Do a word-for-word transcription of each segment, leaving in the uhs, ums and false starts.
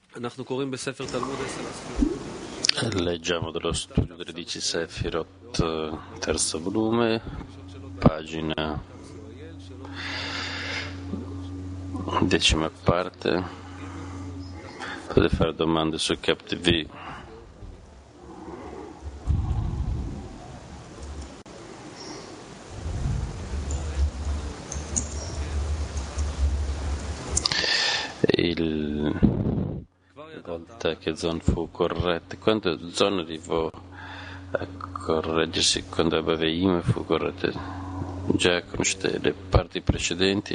Leggiamo dello studio delle dieci Sefirot, terzo volume, pagina decima parte. Potete fare domande su Cap T V. Il... La volta che Zon fu corretto, quando Zon arrivò a correggersi, quando Abaveim fu corretto, già conoscete le parti precedenti.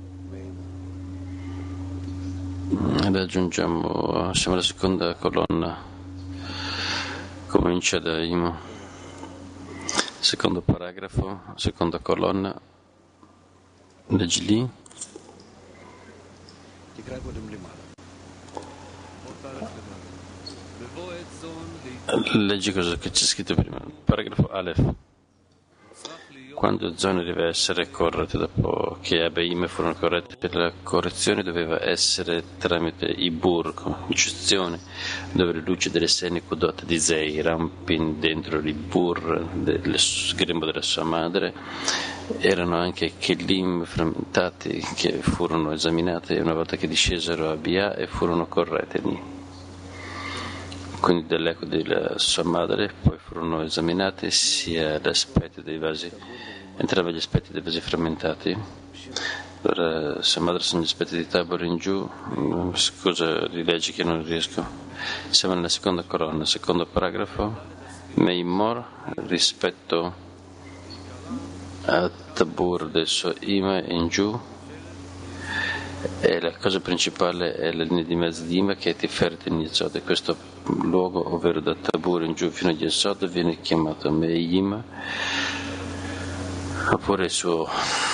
Ed aggiungiamo, siamo alla seconda colonna, comincia da Imo, secondo paragrafo, seconda colonna, leggi lì. Leggi cosa che c'è scritto prima, paragrafo Aleph. Quando Zon deve essere corretto dopo che Abaim furono corretti, per la correzione doveva essere tramite i bur, incisioni, dove le luci delle sei Nekudot di Zei rampin dentro i bur del grembo della sua madre. Erano anche kelim frammentati che furono esaminati una volta che discesero a Bia e furono corretti lì. Quindi dall'eco della sua madre poi furono esaminati sia gli aspetti dei vasi, entrambi gli aspetti dei vasi frammentati. Allora, sua madre sono gli aspetti di Tabor in giù, scusa, rileggi che non riesco. Siamo nella seconda colonna, secondo paragrafo, Meimor rispetto a Tabor del suo Ima in giù. E la cosa principale è la linea di mezzo di Ima che è Tiferet in Yesod, e questo luogo, ovvero da Tabor in giù fino a Yesod, viene chiamato Meim, oppure il suo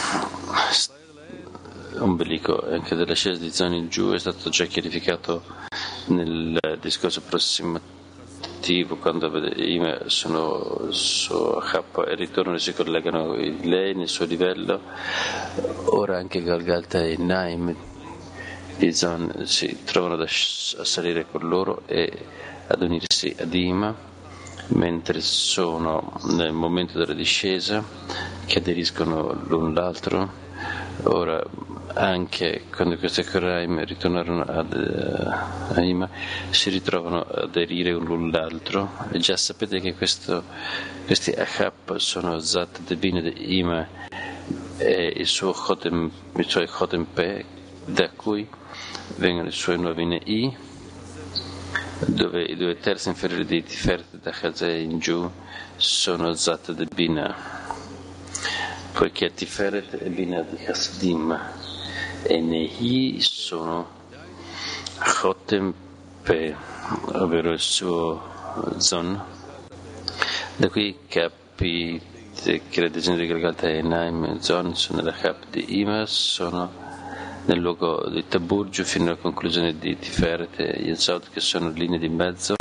ombelico. Anche dell'ascesa di Zon in giù è stato già chiarificato nel discorso approssimativo, quando Ima sono il suo H e ritorno si collegano lei nel suo livello. Ora anche Galgalta e Naim di Zon si trovano a salire con loro e ad unirsi ad Ima, mentre sono nel momento della discesa che aderiscono l'un l'altro. Ora anche quando questi Koraim ritornarono ad, uh, a Ima, si ritrovano ad aderire l'un l'altro, e già sapete che questo, questi Achab sono Zat Devine di Ima e il suo Chotem, i suoi Chotem Pe, da cui vengono i suoi nuovi I, dove i due terzi inferiori di Tiferet da Chazè in giù sono Zat de Bina, poiché Tiferet è Bina di Chasdim e Nehi sono Chotem Pe, ovvero il suo Zon. Da qui capite che le decine di Galgalta e Naim e Zon sono nella Chap di Ima, sono nel luogo di Taburgiu fino alla conclusione di Tiferet e Yesod, che sono linee di mezzo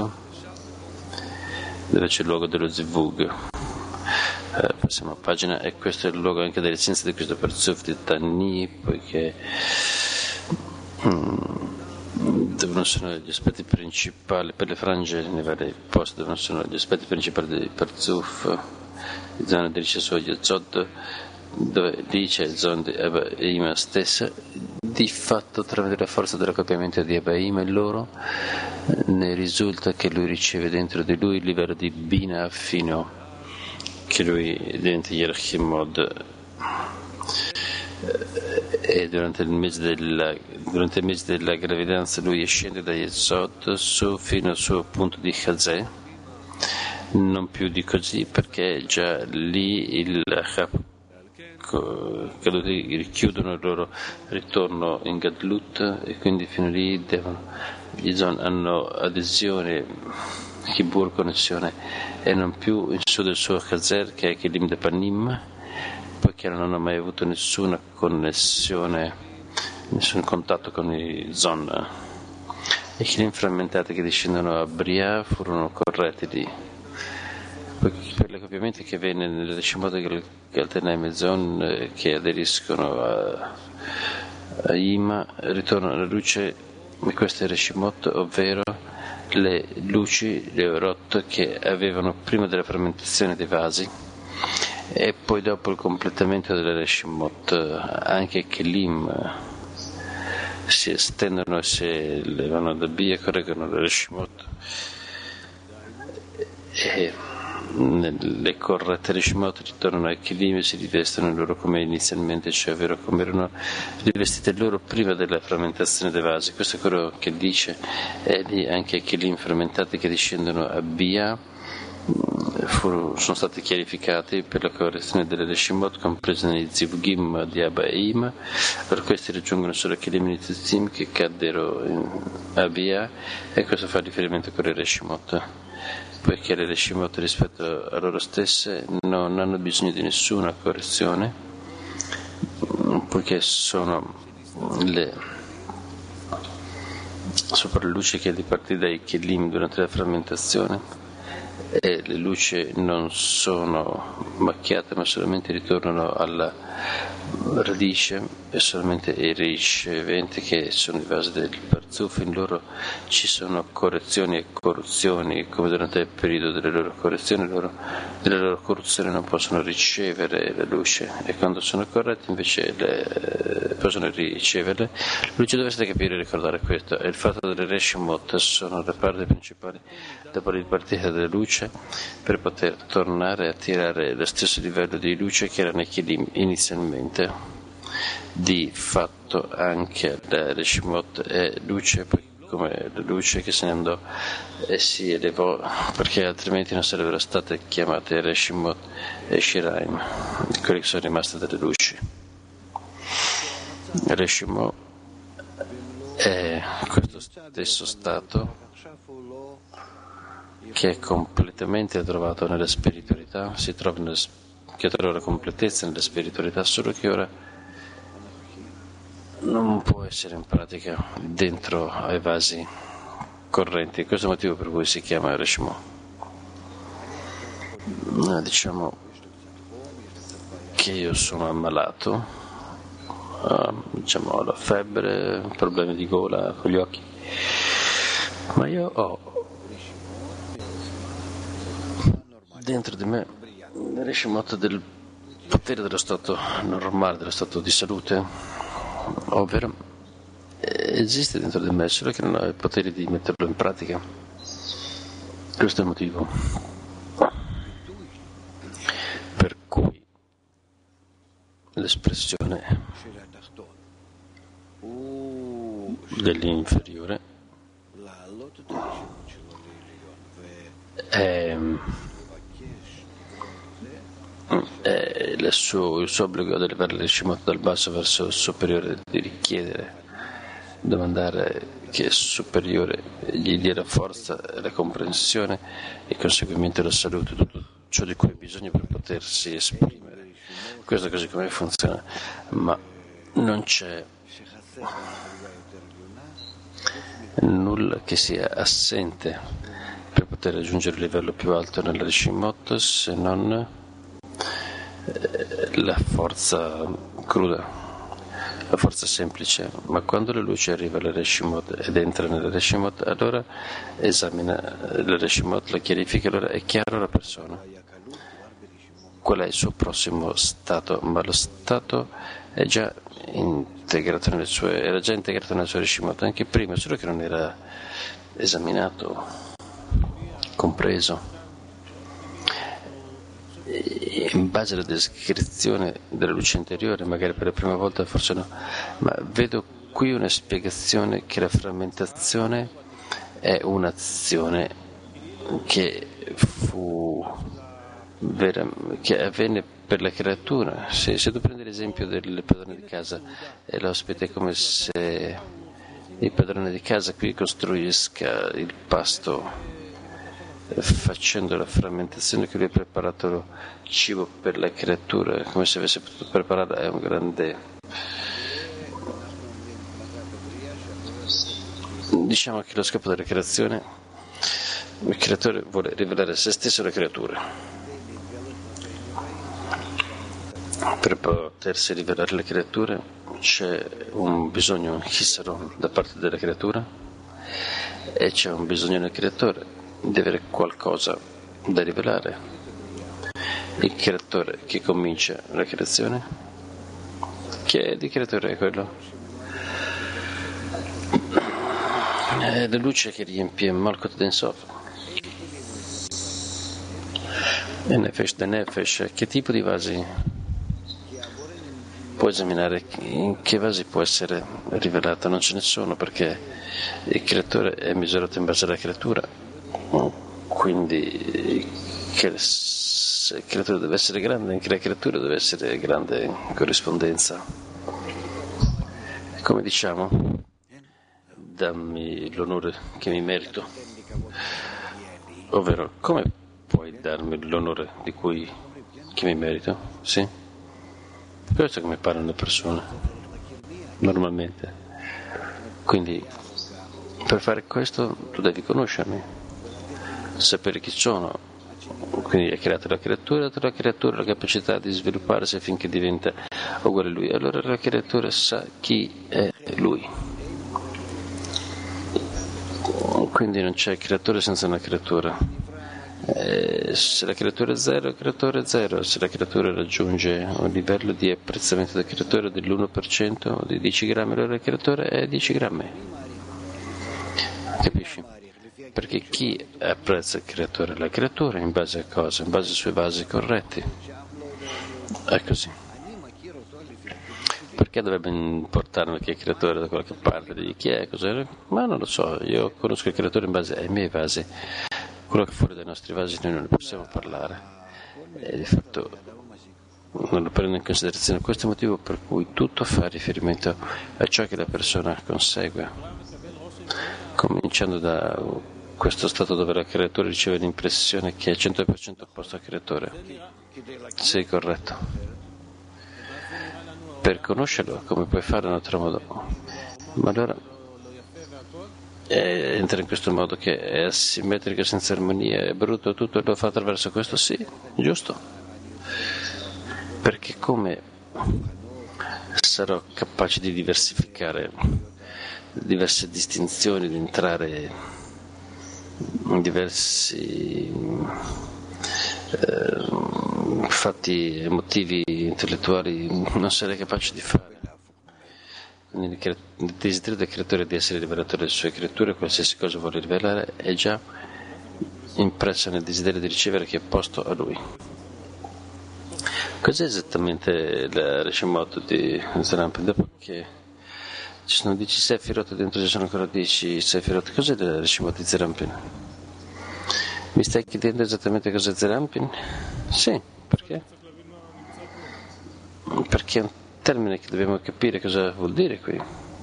dove c'è il luogo dello Zivug. Eh, passiamo a pagina, e questo è il luogo anche dell'essenza di questo Parzuf di Tani, poiché mm, devono essere gli aspetti principali per le frange nei vari posti, devono essere gli aspetti principali del Parzuf di zona di Rishasu Yesod, dove lì c'è il zon di Abaima stessa. Di fatto, tramite la forza dell'accoppiamento di Abaima e loro, ne risulta che lui riceve dentro di lui il livello di Bina fino che lui diventa Yerachimod, e durante il mese della, durante il mese della gravidanza lui scende da Yesod su fino al suo punto di Chazè, non più di così, perché già lì il caduti richiudono il loro ritorno in Gadlut, e quindi fino lì devono, gli zon hanno adesione, Kibur, connessione, e non più in su del suo Chazer, che è Kelim de Panim, poiché non hanno mai avuto nessuna connessione, nessun contatto con i zon. I Kelim frammentati che discendono a Bria furono corretti lì, per l'accoppiamento che avviene nel decimodo Galtenaim e Zon che aderiscono a, a Ima, ritorna alla luce Questo è Reshimot, ovvero le luci, le orot che avevano prima della frammentazione dei vasi e poi dopo il completamento delle Reshimot. Anche Kelim si estendono e si elevano da Bia e correggono le Reshimot, e le corrette Reshimot ritornano ai Kelim e si rivestono loro come inizialmente, cioè ovvero come erano rivestite loro prima della frammentazione dei vasi. Questo è quello che dice, e lì anche i Kelim fermentati che discendono a Bia furono, sono stati chiarificati per la correzione delle Reshimot comprese negli Zivugim di Abba e Ima. Per questi raggiungono solo Kelim e Nitzim che caddero a Bia, e questo fa riferimento con le Reshimot, poiché le Reshimot rispetto a loro stesse non hanno bisogno di nessuna correzione, poiché sono le sopra le luci che ripartite dai Kelim durante la frammentazione, e le luci non sono macchiate ma solamente ritornano alla radice, e solamente i riceventi che sono i vasi del Parzuf, in loro ci sono correzioni e corruzioni, come durante il periodo delle loro correzioni loro, delle loro corruzioni non possono ricevere la luce, e quando sono corretti invece le, possono riceverle. La luce dovreste capire e ricordare questo, e il fatto delle Reshimot sono le parti principali dopo la ripartita della luce per poter tornare a tirare lo stesso livello di luce che era nei Kelim inizialmente. Di fatto anche la Reshimot è luce, come la luce che se ne andò e si elevò, perché altrimenti non sarebbero state chiamate Reshimot e Shiraim, quelli che sono rimaste delle luci. Reshimot è questo stesso stato che è completamente trovato nella spiritualità, si trova nella, che trova la completezza nella spiritualità, solo che ora non può essere in pratica dentro ai vasi correnti. Questo è il motivo per cui si chiama Reshimot. Diciamo che io sono ammalato, uh, diciamo ho la febbre, problemi di gola con gli occhi, ma io ho dentro di me il Reshimot del potere dello stato normale, dello stato di salute, ovvero esiste dentro di me, solo che non ho il potere di metterlo in pratica. Questo è il motivo per cui l'espressione dell'inferiore è è il suo, il suo obbligo ad elevare le Reshimot dal basso verso il superiore, di richiedere, domandare che il superiore gli dia la forza, la comprensione e il conseguimento della salute, tutto ciò di cui ha bisogno per potersi esprimere. Questo è così come funziona, ma non c'è nulla che sia assente per poter raggiungere il livello più alto nella Reshimot se non la forza cruda, la forza semplice. Ma quando la luce arriva alla Reshimot ed entra nella Reshimot, allora esamina la Reshimot, la chiarifica, allora è chiaro alla persona qual è il suo prossimo stato, ma lo stato è già integrato nelle sue, era già integrato nella sua Reshimot anche prima, solo che non era esaminato, compreso. In base alla descrizione della luce interiore, magari per la prima volta forse no, ma vedo qui una spiegazione che la frammentazione è un'azione che fu vera, che avvenne per la creatura. Se, se tu prendi l'esempio del padrone di casa e l'ospite, è come se il padrone di casa qui costruisca il pasto facendo la frammentazione, che lui ha preparato cibo per la creatura, come se avesse potuto preparare. È un grande, diciamo che lo scopo della creazione, il creatore vuole rivelare a se stesso la creatura, per potersi rivelare alle creature c'è un bisogno, un hisaron, da parte della creatura, e c'è un bisogno nel creatore di avere qualcosa da rivelare. Il creatore che comincia la creazione, che di creatore è quello? È la luce che riempie Malkut Densov. E Nefesh de Nefesh, che tipo di vasi? Può esaminare in che vasi può essere rivelata? Non ce ne sono, perché il creatore è misurato in base alla creatura, quindi che il creatore deve essere grande, anche la creatura deve essere grande in corrispondenza. Come diciamo, dammi l'onore che mi merito, ovvero come puoi darmi l'onore di cui che mi merito? Sì? Questo è come parlano le persone normalmente. Quindi per fare questo tu devi conoscermi, sapere chi sono. Quindi hai creato la creatura, la creatura ha la capacità di svilupparsi affinché diventa uguale a lui. Allora la creatura sa chi è lui. Quindi non c'è creatore senza una creatura. Eh, se la creatura è zero, il creatore è zero. Se la creatura raggiunge un livello di apprezzamento del creatore dell'uno per cento o di dieci grammi, allora il creatore è dieci grammi. Capisci? Perché chi apprezza il creatore? La creatura in base a cosa? In base ai suoi vasi corretti. È così. Perché dovrebbe importarmi che il creatore da qualche parte? Di chi è? Cos'è? Ma non lo so, io conosco il creatore in base ai miei vasi. Quello che fuori dai nostri vasi noi non ne possiamo parlare, e di fatto non lo prendo in considerazione. Questo è il motivo per cui tutto fa riferimento a ciò che la persona consegue, cominciando da questo stato dove la creatura riceve l'impressione che è cento per cento opposto al creatore. Sì, corretto. Per conoscerlo come puoi fare in un altro modo? Ma allora E entra in questo modo che è asimmetrico, senza armonia, è brutto, tutto lo fa attraverso questo? Sì, giusto. Perché come sarò capace di diversificare diverse distinzioni, di entrare in diversi eh, fatti emotivi, intellettuali, non sarei capace di fare. Il desiderio del creatore di essere rivelatore delle sue creature, qualsiasi cosa vuole rivelare, è già impresso nel desiderio di ricevere che è posto a lui. Cos'è esattamente la Reshemot di Zerampi? Dopo che ci sono dieci Sefirot, dentro ci sono ancora dieci Sefirot, cos'è la Reshemot di Zerampin? Mi stai chiedendo esattamente cos'è Zerampin? Sì, perché? Perché è un termine che dobbiamo capire cosa vuol dire qui.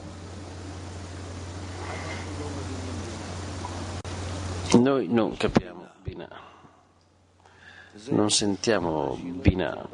Noi non capiamo Bina, non sentiamo Bina.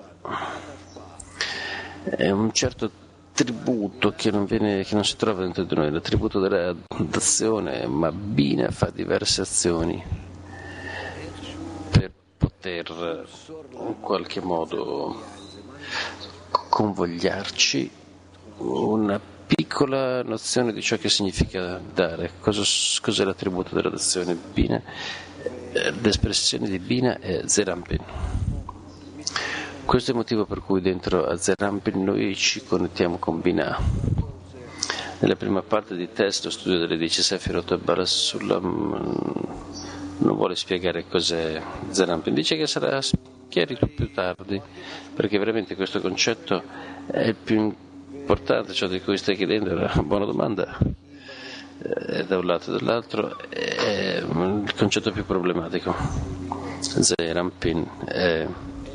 È un certo tributo che non, viene, che non si trova dentro di noi, l'attributo della d'azione, ma Bina fa diverse azioni per poter in qualche modo convogliarci una piccola nozione di ciò che significa dare. Cosa, cos'è l'attributo della dazione? Bina, l'espressione di Bina è Zerampin. Questo è il motivo per cui dentro a Zerampin noi ci connettiamo con Bina. Nella prima parte di test, lo studio delle dieci Sefirot e Barasulam non vuole spiegare cos'è Zerampin, dice che sarà chiarito più tardi, perché veramente questo concetto è il più importante, ciò di cui stai chiedendo è una buona domanda, eh, da un lato e dall'altro è il concetto più problematico. Zerampin è,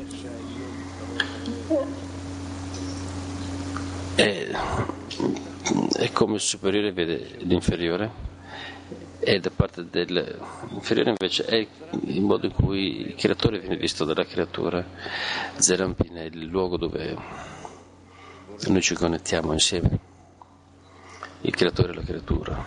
è, è come il superiore vede l'inferiore, e da parte dell'inferiore invece è il modo in cui il creatore viene visto dalla creatura. Zerampin è il luogo dove noi ci connettiamo insieme, il creatore e la creatura.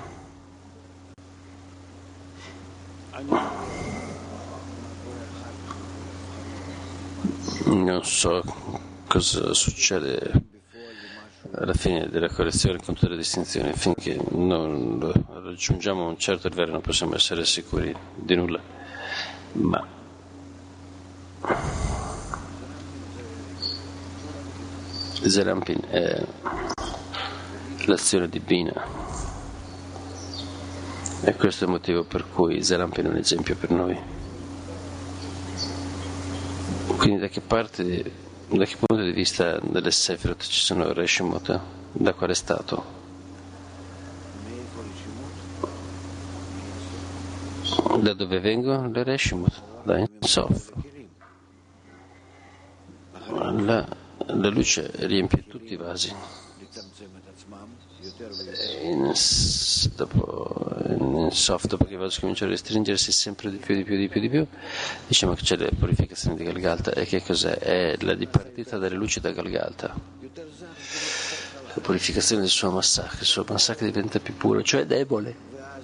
Non so cosa succede alla fine della correzione con tutte le distinzioni. Finché non raggiungiamo un certo livello non possiamo essere sicuri di nulla, ma Zerampin è l'azione divina e questo è il motivo per cui Zerampin è un esempio per noi. Quindi da che parte, da che punto di vista delle Sefirot ci sono Reshimot? Da quale stato? Da dove vengono le Reshimot? Da Ensof. La, la luce riempie tutti i vasi. In, dopo, in Sof, dopo che i vasi cominciano a restringersi sempre di più, di più, di più, di più, diciamo che c'è la purificazione di Galgalta. E che cos'è? È la dipartita delle luci da Galgalta. La purificazione del suo massacro, il suo massacro diventa più puro, cioè debole.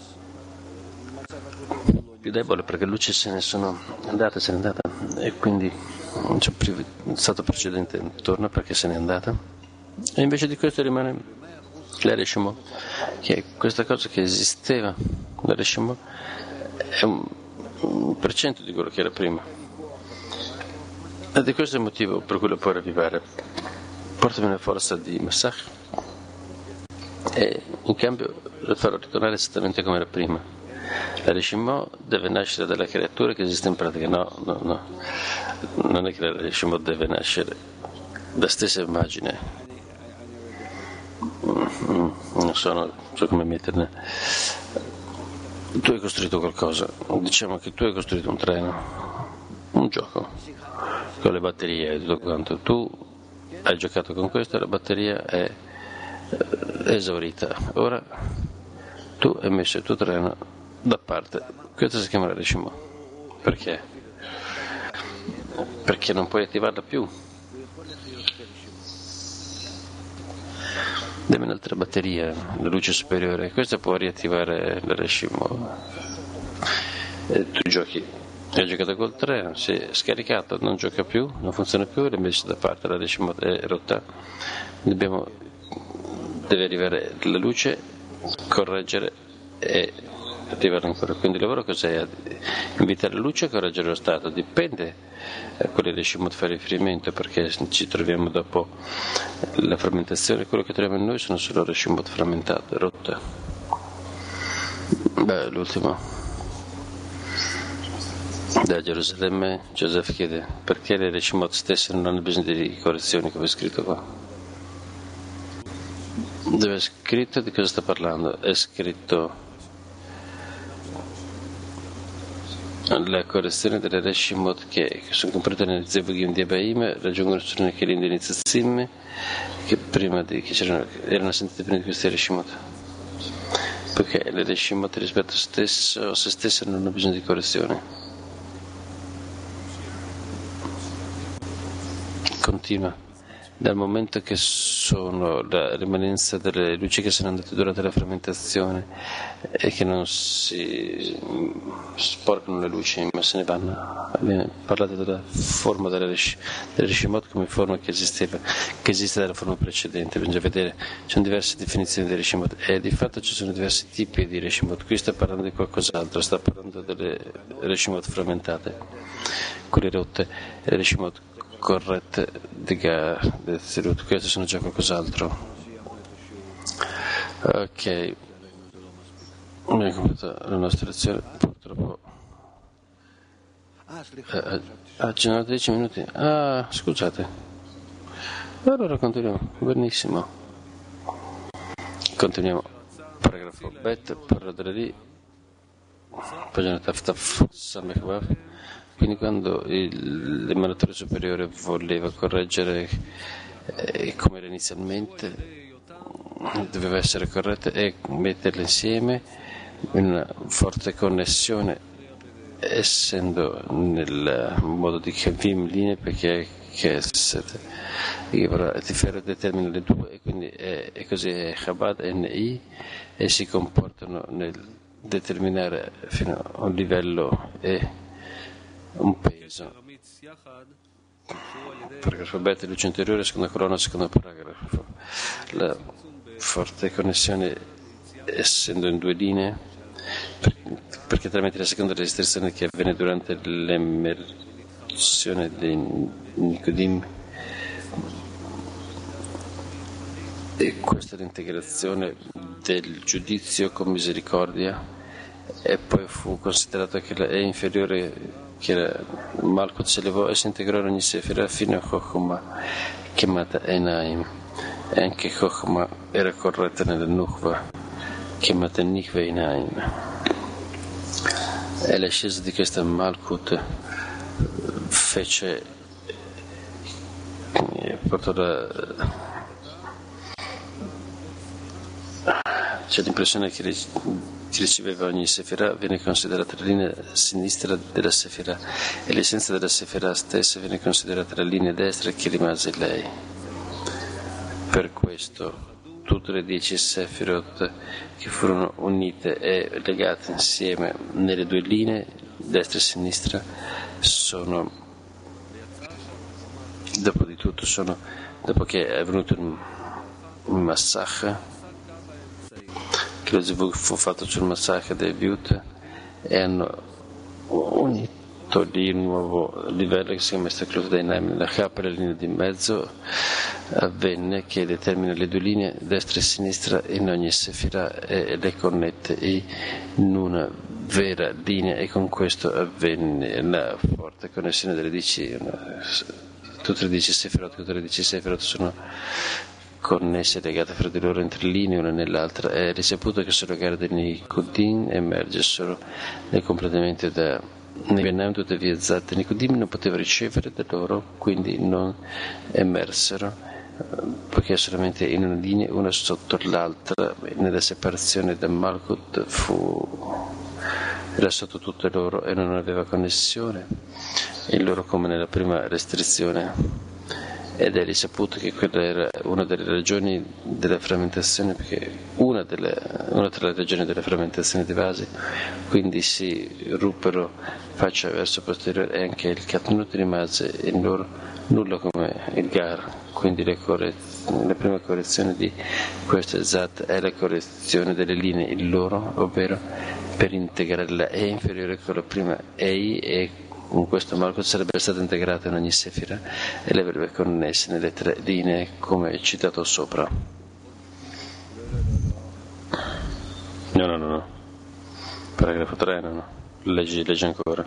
Più debole perché le luci se ne sono andate, se ne è andata, e quindi c'è il stato precedente torna perché se n'è andata. E invece di questo rimane la Reshimot, che è questa cosa che esisteva. La Reshimot è un, un per cento di quello che era prima. Ed è questo il motivo per cui lo può ravvivare. Portami una forza di massacro e in cambio lo farò ritornare esattamente come era prima. La Reshimot deve nascere dalla creatura che esiste in pratica. No, no, no. Non è che la Reshimot deve nascere da stessa immagine. Mm, non so, non so come metterne. Tu hai costruito qualcosa, diciamo che tu hai costruito un treno, un gioco con le batterie e tutto quanto. Tu hai giocato con questo e la batteria è esaurita. Ora tu hai messo il tuo treno da parte. Questo si chiama la Reshimot. Perché? Perché non puoi attivarla più. Deve un'altra batteria, la luce superiore, questa può riattivare la Reshimot. E tu giochi, hai giocato col treno, si è scaricato, non gioca più, non funziona più, l'hai messo da parte, la Reshimot è rotta. Dobbiamo, deve arrivare la luce, correggere e attivarla ancora. Quindi il lavoro cos'è? Invitare la luce a correggere lo stato, dipende a quale Reshimot fa riferimento, perché ci troviamo dopo la frammentazione, quello che troviamo in noi sono solo Reshimot frammentate, rotte. Beh, l'ultimo da Gerusalemme, Joseph chiede perché le Reshimot stesse non hanno bisogno di correzioni, come è scritto qua. Dove è scritto? Di cosa sta parlando? È scritto la correzione delle Reshimot che sono comprate nel Zevugim di Abaim raggiungono solo nei Kelim di Nitzim che prima di che c'erano erano sentite prima di queste Reshimot, perché le Reshimot rispetto a stesso, a se stesse non hanno bisogno di correzione. Continua. Dal momento che sono la rimanenza delle luci che sono andate durante la frammentazione e che non si sporcano le luci ma se ne vanno. Viene parlato della forma delle Reshimot come forma che esisteva, che esiste dalla forma precedente. Bisogna vedere, ci sono diverse definizioni di Reshimot e di fatto ci sono diversi tipi di Reshimot. Qui sta parlando di qualcos'altro, sta parlando delle Reshimot frammentate, quelle rotte, le Reshimot corrette di Zerut. Queste sono già qualcos'altro. Ok, abbiamo completato la nostra lezione, purtroppo eh, ah, ci sono dieci minuti. Ah, scusate, allora continuiamo. Benissimo, continuiamo. Paragrafo Bet, parla lì, pagina Taf Taf Samech Vav. Quindi quando il, l'emanatore superiore voleva correggere eh, come era inizialmente, doveva essere corretta e metterle insieme in una forte connessione, essendo nel modo di Kavim linee, perché Chesed Tiferet determina le due, e quindi è, è così è Chabad e Nei, e si comportano nel determinare fino a un livello e un peso paragrafo B, luce interiore, seconda colonna, secondo paragrafo. La forte connessione, essendo in due linee, perché tramite la seconda restrizione che avviene durante l'emersione dei Nicodim, e questa è l'integrazione del giudizio con misericordia, e poi fu considerato che è inferiore, che era Malkut si elevò e si integrò in ogni sefira fino a Chokhmah, chiamata Enaim, e anche Chokhmah era corretta nella Nukhva, chiamata Nikve Enaim. E l'ascesa di questa Malkut fece, portò la, c'è l'impressione che riceveva ogni sefira viene considerata la linea sinistra della sefira, e l'essenza della sefira stessa viene considerata la linea destra che rimase lei. Per questo tutte le dieci sefirot che furono unite e legate insieme nelle due linee destra e sinistra sono, dopo di tutto, sono, dopo che è venuto il massacre che lo Zivug fu fatto sul massacro dei Viut, e hanno unito lì un nuovo livello che si chiama Istaklut Einaim. La capa e la linea di mezzo avvenne che determina le due linee destra e sinistra in ogni sefira e le connette in una vera linea, e con questo avvenne la forte connessione delle dieci, tutte le dieci sefirot, tutte le dieci sefirot sono connesse e legate fra di loro in tre linee, una nell'altra. È risaputo che sulla gara di Nicodim emerge solo nel completamento da Nicodim, tuttavia Zat e Nicodim non poteva ricevere da loro, quindi non emersero, perché solamente in una linea, una sotto l'altra, nella separazione da Malkut fu era sotto tutte loro e non aveva connessione in loro come nella prima restrizione. Ed è risaputo che quella era una delle ragioni della frammentazione, perché una delle, una tra le ragioni della frammentazione dei vasi, quindi si ruppero faccia verso posteriore, e anche il Katnut rimase in loro nulla come il Gar. Quindi le correz- la prima correzione di questo Zat è la correzione delle linee in loro, ovvero per integrare la E inferiore con la prima Ei, e con questo Malkut sarebbe stata integrata in ogni sefira e le avrebbe connesse nelle tre linee come citato sopra. No, no, no, no. Paragrafo tre, no, no. Leggi, leggi ancora.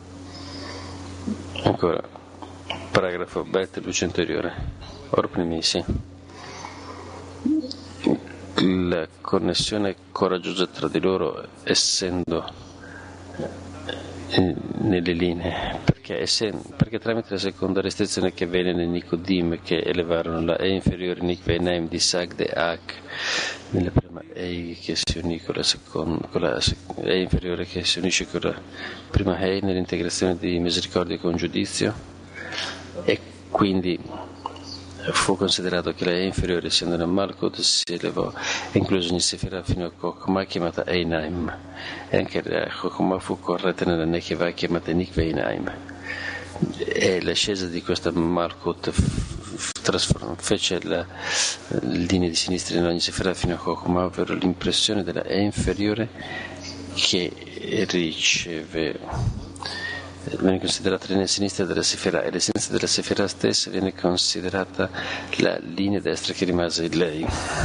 Ancora. Paragrafo Bet, luce interiore. Or primisi. La connessione coraggiosa tra di loro, essendo nelle linee, perché, perché tramite la seconda restrizione che avvenne nel Nicodim, che elevarono la E inferiore Nikve Einaim di Sagde Ak nella prima E che si unì con la seconda, con la E inferiore che si unisce con la prima E nell'integrazione di misericordia con giudizio, e quindi fu considerato che la E inferiore, essendo una Malkut, si elevò e incluse ogni sefira fino a Chokhmah chiamata Einaim, e anche la Chokhmah fu corretta nella Nekeva chiamata Nikve Einaim, e l'ascesa di questa Malkut fece la linea di sinistra in ogni sefira fino a Chokhmah, ovvero l'impressione della E inferiore che riceve viene considerata la linea sinistra della sefira, e l'essenza della sefira stessa viene considerata la linea destra che rimase in lei.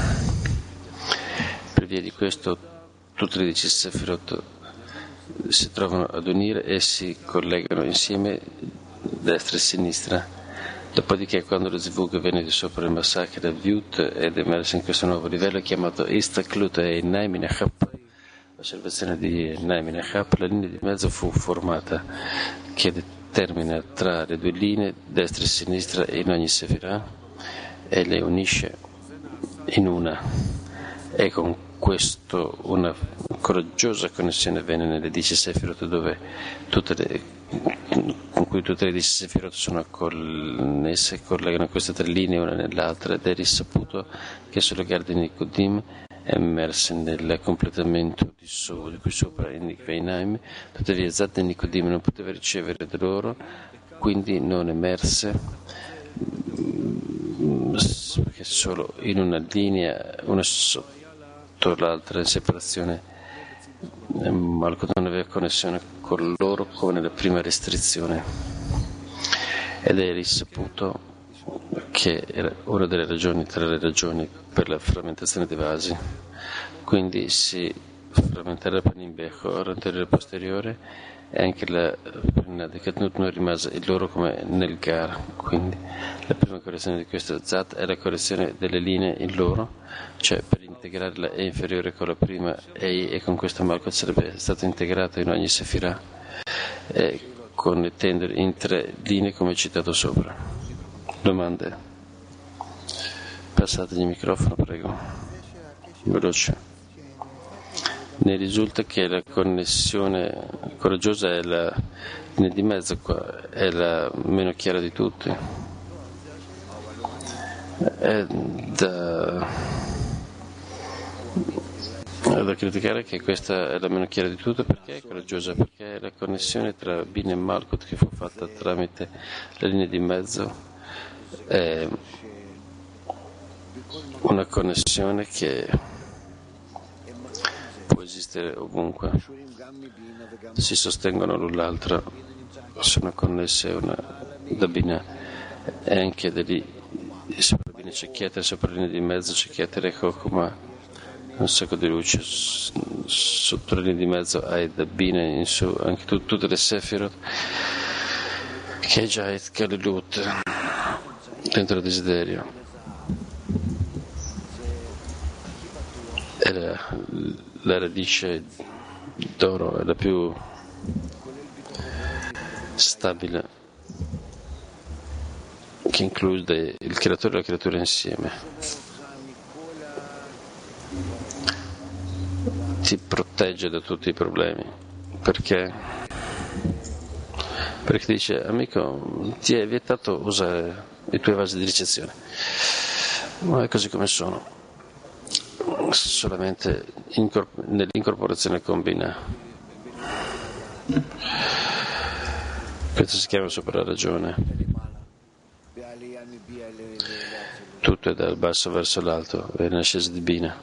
Per via di questo tutte le dieci sefirot si trovano ad unire e si collegano insieme destra e sinistra. Dopodiché, quando lo Zivug venne di sopra il massacro da Viut ed emerse in questo nuovo livello chiamato Istaklut Einaim Achap, l'osservazione di Einaim Achap, la linea di mezzo fu formata che determina tra le due linee destra e sinistra in ogni sefira e le unisce in una, e con questo una coraggiosa connessione avviene nelle dieci sefirot, dove tutte le, con cui tutte le dieci sefirot sono connesse, collegano queste tre linee una nell'altra, ed è risaputo che sulle gare di Nicodim emerse nel completamento di, so, di qui sopra in Nikve Einaim. Tuttavia Zat e Nicodim non poteva ricevere da loro, quindi non emerse, perché solo in una linea, una sotto l'altra in separazione, Malkut non aveva connessione con loro come nella prima restrizione, ed è risaputo che era una delle ragioni, tra le ragioni per la frammentazione dei vasi. Quindi si frammentare la Paninbecho anteriore posteriore, e anche la penna di Katnut non rimase il loro come nel Gar. Quindi la prima correzione di questo Zat è la correzione delle linee in loro, cioè per integrare la E inferiore con la prima E, e con questo Malkut sarebbe stato integrato in ogni Sefirah, e connettendo in tre linee come citato sopra. Domande? Passategli il microfono, prego. Veloce. Ne risulta che la connessione coraggiosa è la linea di mezzo qua, è la meno chiara di tutte. È da, è da criticare che questa è la meno chiara di tutte. Perché è coraggiosa? Perché è la connessione tra Bin e Malkut che fu fatta tramite la linea di mezzo. È una connessione che può esistere ovunque, si sostengono l'un l'altra, sono connesse una da Bina, e anche da lì sopra Bina c'è Chieter, sopra la linea di mezzo c'è Chieter e Chokma, un sacco di luce, sotto la linea di hai hai da Bina in su anche tu, tutte le Sefirot, Kejait, Kalilut, dentro il desiderio. È la, la radice d'oro, è la più stabile, che include il creatore e la creatura insieme. Ti protegge da tutti i problemi. Perché? Perché dice, amico, ti è vietato usare i tuoi vasi di ricezione, ma è così come sono, solamente incorpor- nell'incorporazione combina. Questo si chiama sopra la ragione. Tutto è dal basso verso l'alto, è un'ascesa di Bina,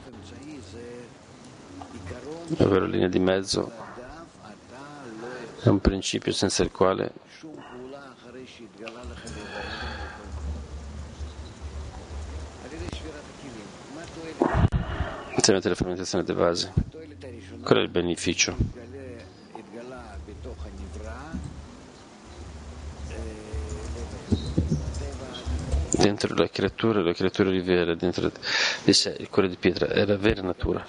ovvero linea di mezzo è un principio senza il quale insieme alla frammentazione dei vasi. Qual è il beneficio? Dentro la creatura, la creatura rivela dentro di sé il cuore di pietra, è la vera natura,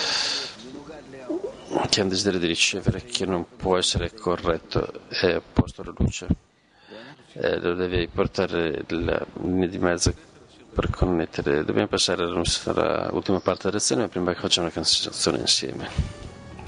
che ha un desiderio di ricevere, che non può essere corretto, è opposto alla luce, e lo devi portare la linea di mezzo per connettere. Dobbiamo passare alla nostra ultima parte della lezione, ma prima che facciamo una canzone insieme.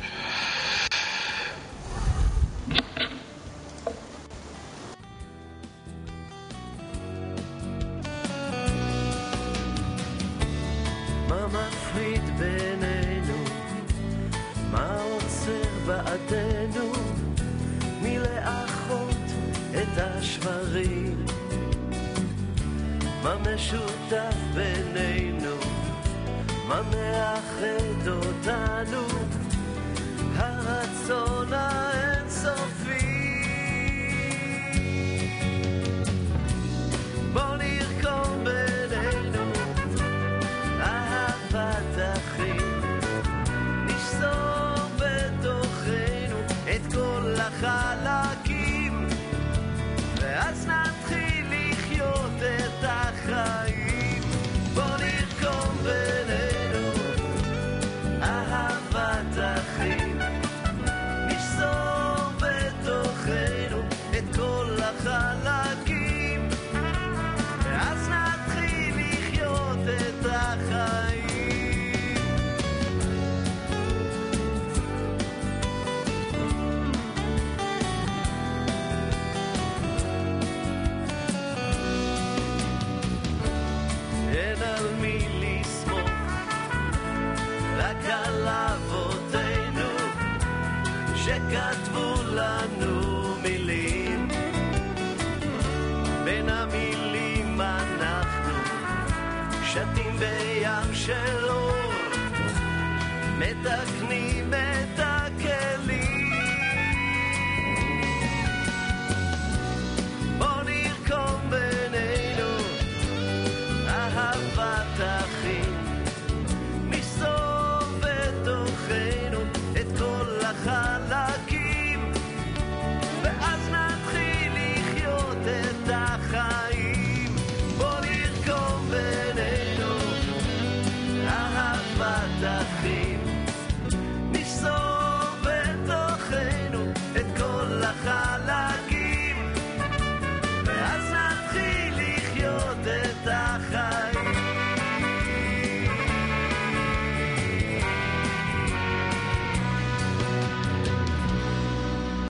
מה משותף בינינו, מה מאחד אותנו, הרצון האינסופי. בוא נרקום בינינו אהבת אחים, נשזור בתוכנו את כל החלקים, ואז נתחיל לחיות את החיים. בוא נרקום בינינו אהבת אחים, נשזור בתוכנו את כל החלקים, ואז נתחיל לחיות את החיים. אין על מי לסמוך, רק על אבותינו שכתבו לנו מילים, בין המילים אנחנו שתים בים של אור, מתקנים